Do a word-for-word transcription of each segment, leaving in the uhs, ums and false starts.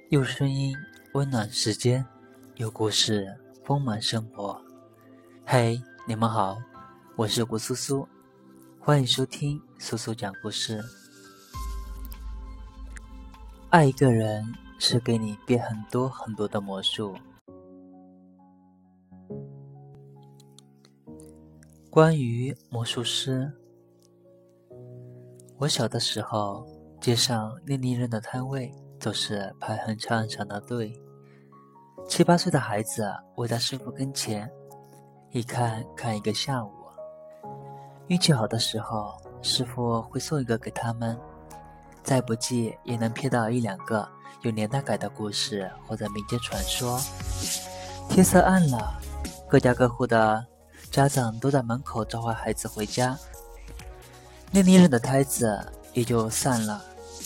有声音温暖时间，有故事丰满生活。嘿，你们好，我是古苏苏，欢迎收听苏苏讲故事。爱一个人是给你变很多很多的魔术。关于魔术师，我小的时候，街上练泥人的摊位总是排很长很长的队，七八岁的孩子围在师傅跟前，一看看一个下午。运气好的时候，师傅会送一个给他们，再不济也能瞥到一两个有年代感的故事或者民间传说。天色暗了，各家各户的家长都在门口召唤孩子回家，练泥人的摊子也就散了。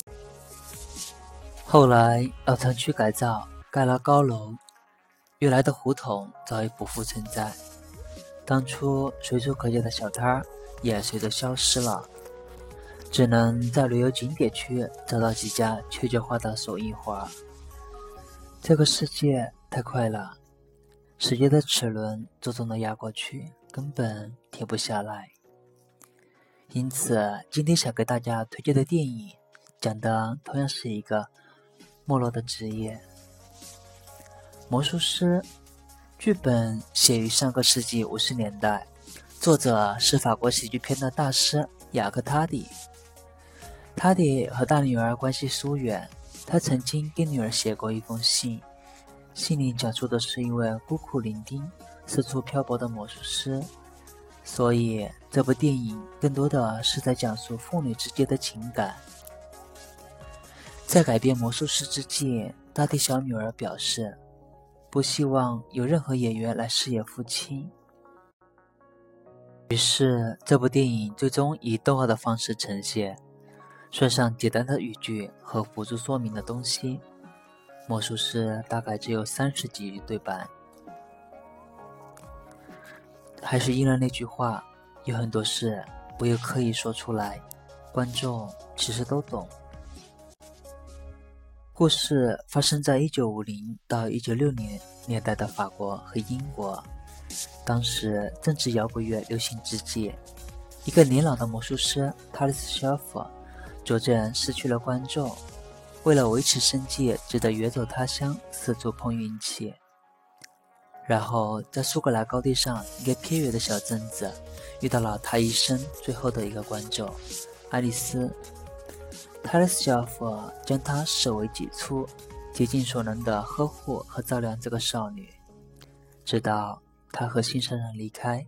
后来老城区改造，盖了高楼，原来的胡同早已不复存在，当初随处可见的小摊儿也随着消失了，只能在旅游景点区找到几家缺角化的手印画。这个世界太快了，时间的齿轮重重地压过去，根本停不下来。因此今天想给大家推荐的电影讲的同样是一个没落的职业——魔术师。剧本写于上个世纪五十年代，作者是法国喜剧片的大师雅克·塔迪。塔迪和大女儿关系疏远，他曾经给女儿写过一封信，信里讲述的是一位孤苦伶仃、四处漂泊的魔术师，所以这部电影更多的是在讲述父女之间的情感。在改编魔术师之际，大地小女儿表示不希望有任何演员来饰演父亲，于是这部电影最终以动画的方式呈现，顺上简单的语句和辅助说明的东西。魔术师大概只有三十几句对白，还是应了那句话，有很多事不用刻意说出来，观众其实都懂。故事发生在一九五零到一九六零年代的法国和英国，当时正值摇滚乐流行之际，一个年老的魔术师塔利斯肖夫逐渐失去了观众，为了维持生计，只得远走他乡，四处碰运气。然后在苏格兰高地上一个偏远的小镇子，遇到了他一生最后的一个观众爱丽丝。塔利斯肖夫将她视为己出，竭尽所能的呵护和照料这个少女，直到她和心上人离开。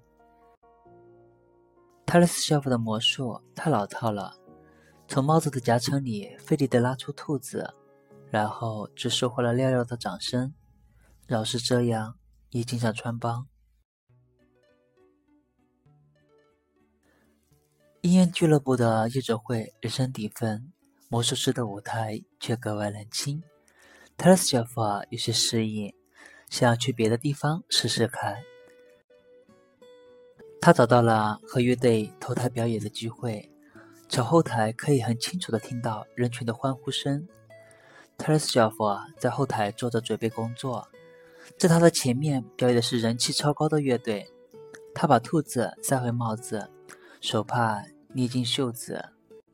塔利斯肖夫的魔术太老套了，从帽子的夹层里费力地拉出兔子，然后只收获了寥寥的掌声。饶是这样，也经常穿帮。音乐俱乐部的夜总会人声鼎沸，魔术师的舞台却格外冷清。塔利斯肖夫有些适应，想要去别的地方试试看。他找到了和乐队同台表演的机会，从后台可以很清楚地听到人群的欢呼声。塔利斯肖夫在后台坐着准备工作，在他的前面表演的是人气超高的乐队。他把兔子塞回帽子，手帕捏进袖子，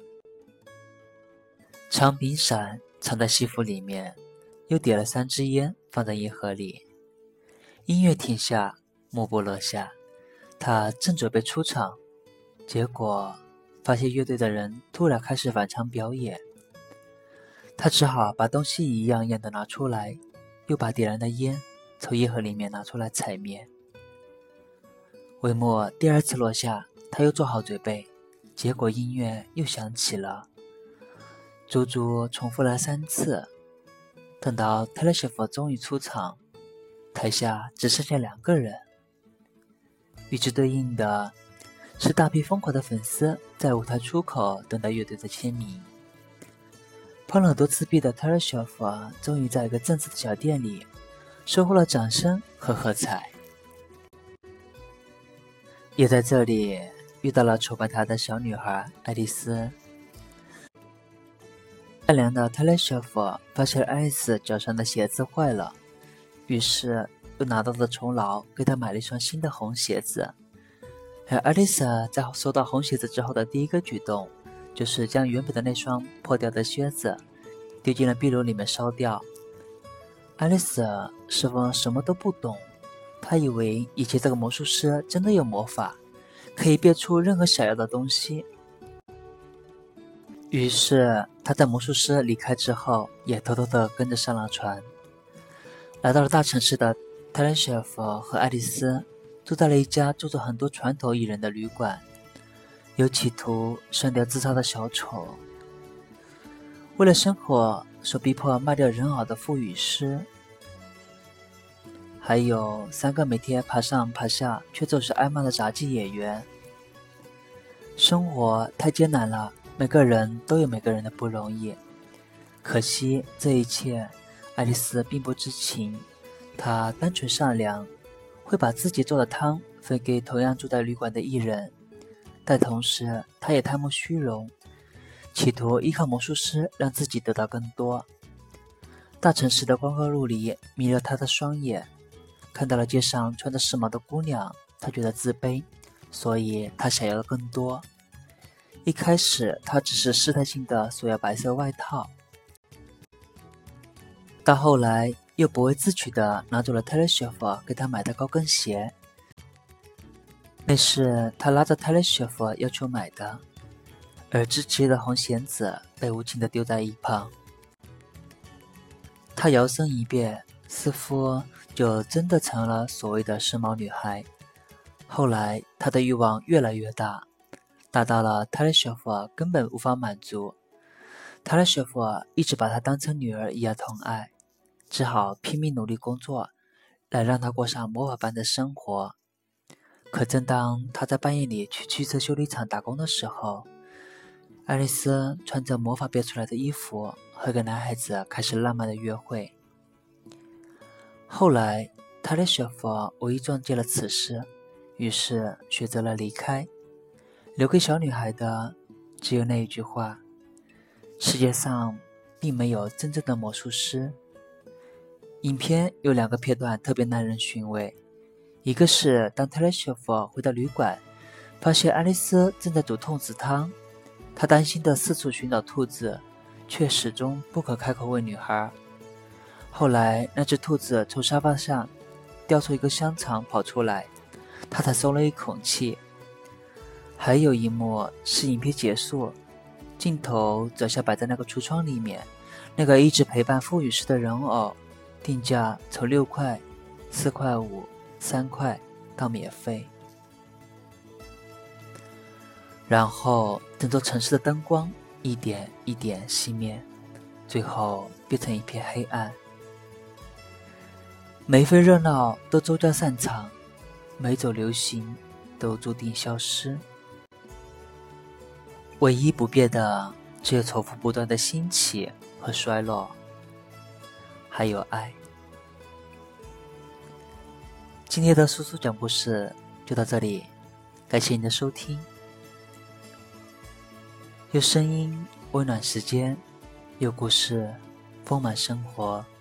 长柄伞藏在西服里面，又点了三支烟放在烟盒里。音乐停下，幕布落下，他正准备出场，结果发现乐队的人突然开始返场表演。他只好把东西一样一样的拿出来，又把点燃的烟从烟盒里面拿出来踩灭。帷幕第二次落下，他又做好准备，结果音乐又响起了，足足重复了三次。等到塔利斯肖夫终于出场，台下只剩下两个人。与之对应的是大批疯狂的粉丝在舞台出口等待乐队的签名。碰了多次壁的塔利斯肖夫终于在一个镇子的小店里收获了掌声和喝彩，也在这里遇到了筹办他的小女孩爱丽丝。 善良的特蕾舍夫发现爱丽丝脚上的鞋子坏了，于是又拿到了酬劳，给她买了一双新的红鞋子。而爱丽丝在收到红鞋子之后的第一个举动，就是将原本的那双破掉的靴子丢进了壁炉里面烧掉。爱丽丝似乎什么都不懂，她以为以前这个魔术师真的有魔法，可以变出任何想要的东西。于是她在魔术师离开之后，也偷偷地跟着上了船。来到了大城市的特蕾舍夫和爱丽丝住在了一家住着很多传统艺人的旅馆，有企图上吊自杀的小丑。为了生活所逼迫卖掉人偶的腹语师，还有三个每天爬上爬下却总是挨骂的杂技演员。生活太艰难了，每个人都有每个人的不容易。可惜这一切爱丽丝并不知情，她单纯善良，会把自己做的汤分给同样住在旅馆的艺人，但同时她也贪慕虚荣，企图依靠魔术师让自己得到更多。大城市的光怪陆离迷了她的双眼，看到了街上穿着时髦的姑娘，她觉得自卑，所以她想要的更多。一开始她只是试探性的索要白色外套，到后来又不畏自取的拿走了特蕾舍夫给她买的高跟鞋，那是她拉着特蕾舍夫要求买的，而之前的红鞋子被无情的丢在一旁。她摇身一变，似乎就真的成了所谓的时髦女孩。后来她的欲望越来越大，大到了特蕾舍夫根本无法满足。特蕾舍夫一直把她当成女儿一样疼爱，只好拼命努力工作，来让她过上魔法般的生活。可正当她在半夜里去汽车修理厂打工的时候，爱丽丝穿着魔法变出来的衣服，和个男孩子开始浪漫的约会。后来特蕾舍夫无意撞见了此事，于是选择了离开，留给小女孩的只有那一句话：世界上并没有真正的魔术师。影片有两个片段特别耐人寻味，一个是当特蕾舍夫回到旅馆，发现爱丽丝正在煮兔子汤，他担心的四处寻找兔子，却始终不可开口问女孩。后来那只兔子从沙发上掉出一个香肠跑出来，他才松了一口气。还有一幕是影片结束，镜头转向摆在那个橱窗里面，那个一直陪伴腹语师的人偶，定价从六块、四块五、三块到免费。然后整座城市的灯光一点一点熄灭，最后变成一片黑暗。每一份热闹都终将散场，每种流行都注定消失。唯一不变的只有重复不断的兴起和衰落，还有爱。今天的叔叔讲故事就到这里，感谢你的收听。用声音温暖时间，用故事丰满生活。